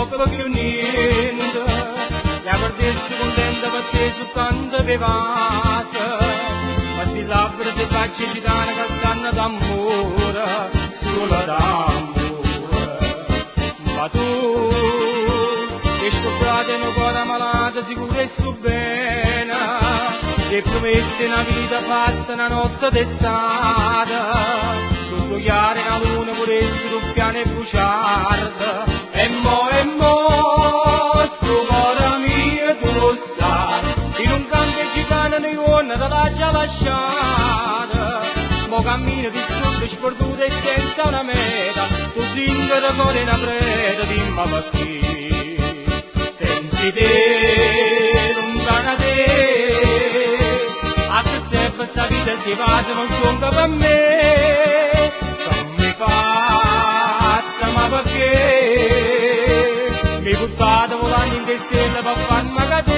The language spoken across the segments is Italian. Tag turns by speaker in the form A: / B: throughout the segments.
A: popolo più niente, la guardessi contenta per te su quanto bevate, ma si labbra si faccia gitana che stanno d'amore, solo d'amore. Ma tu, che scoppiate in un cuore malato, sicuro e su bene, e promette una vita fatta una notte d'estate, sotto chiare una luna vorresti ruffiane e bruciarda, e mo, sto cuore mio tu stai, in un campo gitano dionna te l'ha già lasciata, mo cammino distrutto, sperduto e senza una meta, tu singolo cuore una preda, dimmi perché, senti te, lontana te, a che serve sta vita si va se non conta per me, non mi fatta ma perché, mi buttate volando in che stelle per farmi cadere.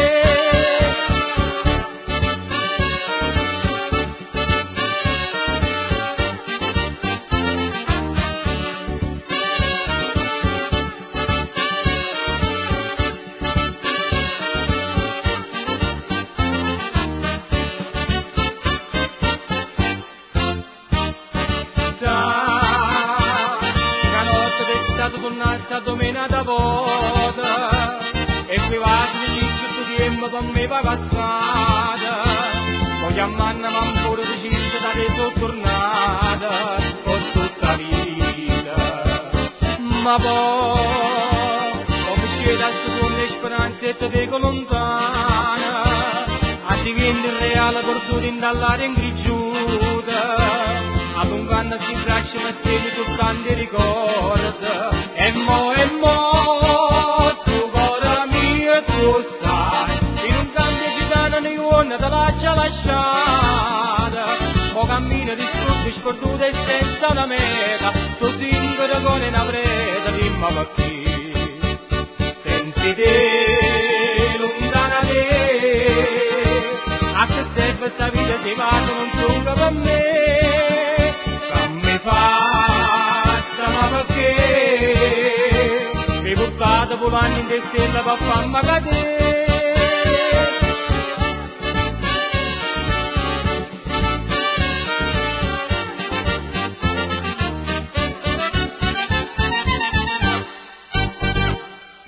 A: Tornata domenata volta e qui va di dice tu tiempo per me va passata poi chiamanna ma ancora decisa da te sono tornata con tutta vita ma poi come c'è da seconda speranza e te dico lontana a diventare il reale tortura in dall'aria ingrigiuta ad un canno si braccia ma tieni soltanto ricorda e mo, tu cuore mio tu stai in un campo gitano di una te l'ha già lasciata mo cammino distrutto, sperduto e senza una meta tu singolo con una preda dimmi perché senti te lontana te a che serve sta vita si va se non giunga per me fatta ma perché mi buttate volando in te stella per farmi cadere.